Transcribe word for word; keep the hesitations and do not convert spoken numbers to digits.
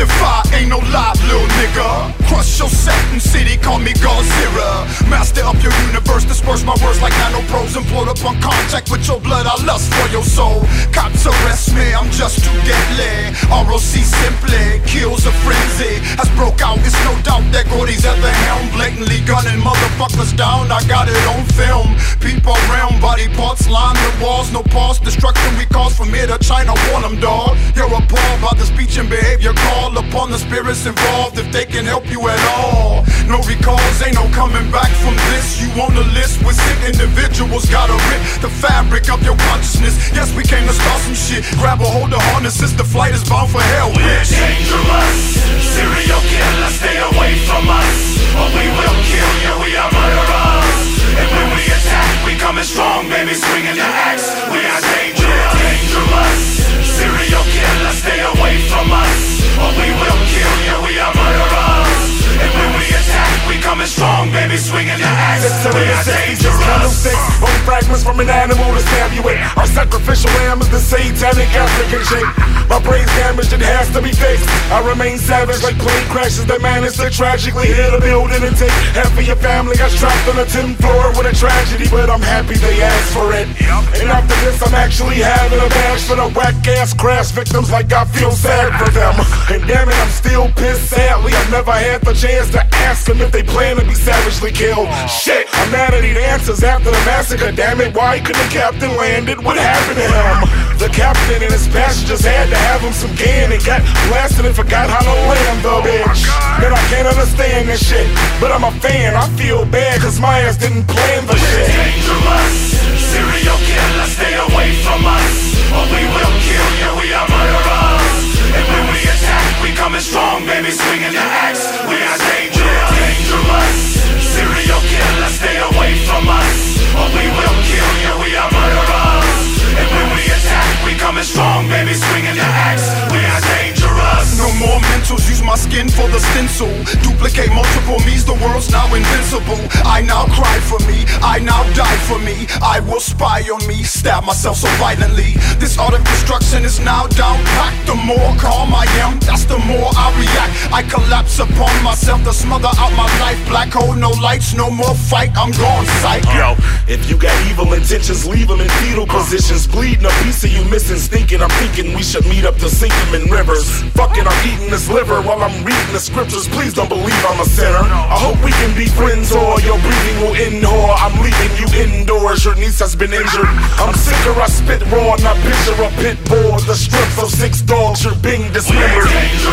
defy, ain't no lie, little nigga. Crush your set and city, call me Godzilla. Master up your universe, disperse my words like nano-pros. Implode upon contact with your blood, I lust for your soul. Cops arrest me, I'm just too deadly. R O C simply kills a frenzy. Has broke out, it's no doubt that Gordy's at the helm. Blatantly gunning motherfuckers down, I got it on film. People around, body parts line the walls. No pause, destruction we cause from here to China. Warn them, dog. You're appalled by the speech and behavior. Call upon the spirits involved if they can help you at all. No recalls, ain't no coming back from this. You on the list with sick individuals. Gotta rip the fabric of your consciousness. Yes, we came to start some shit. Grab a hold of harnesses, the flight is bound for hell. We're dangerous, serial killers, stay away from us, or we will kill you, we are murderers. And when we attack, we coming strong, baby, swinging the axe. We are dangerous, dangerous, serial killers, stay away from us, or we will kill you, we are murderers. And when we attack, we coming strong, baby, swinging the axe. We are dangerous. Bone fragments from an animal to stab you with. Our sacrificial lamb is the satanic African shape. My brain's damaged, it has to be fixed. I remain savage like plane crashes that manage to tragically hit a building and take half of your family. Got strapped on the tenth floor with a tragedy, but I'm happy they asked for it. And after this, I'm actually having a bash for the whack-ass crash victims, like I feel sad for them. And damn it, I'm still pissed, sadly. I never had the chance to ask them if they plan to be savagely killed. Shit, I'm mad at the answers after the massacre. Damn it, why couldn't the captain landed? What happened to him? The captain and his passengers had to have him some can and got blasted and forgot how to land the bitch. Man, I can't understand this shit, but I'm a fan. I feel bad cause my ass didn't plan the shit. Dangerous, serial killers, stay away from us, or we will kill you, we are murderers. And when we attack, we coming strong, baby, swinging the axe. We are dangerous, dangerous, serial killers, stay away from us, or we will kill you, we are murderers. And when we attack, we coming strong, baby, swinging the axe. We are dangerous. No more mentals, use my skin for the stencil. Duplicate multiple me's, the world's now invincible. I now cry for me, I now die for me. I will spy on me, stab myself so violently. This art of destruction is now down packed. The more calm I am, that's the more I react. I collapse upon myself to smother out my life. Black hole, no lights, no more fight, I'm gone, psych. Yo, if you got evil intentions, leave them in fetal positions. Bleeding a piece of you missing, stinking. I'm thinking we should meet up to sink them in rivers. Fuck it, I'm eating this liver while I'm reading the scriptures. Please don't believe I'm a sinner. I hope we can be friends or your breathing will end, or I'm leaving you indoors. Your niece has been injured. I'm sicker, I spit raw and I picture a pit bull. The strips of six dogs, you're being dismembered.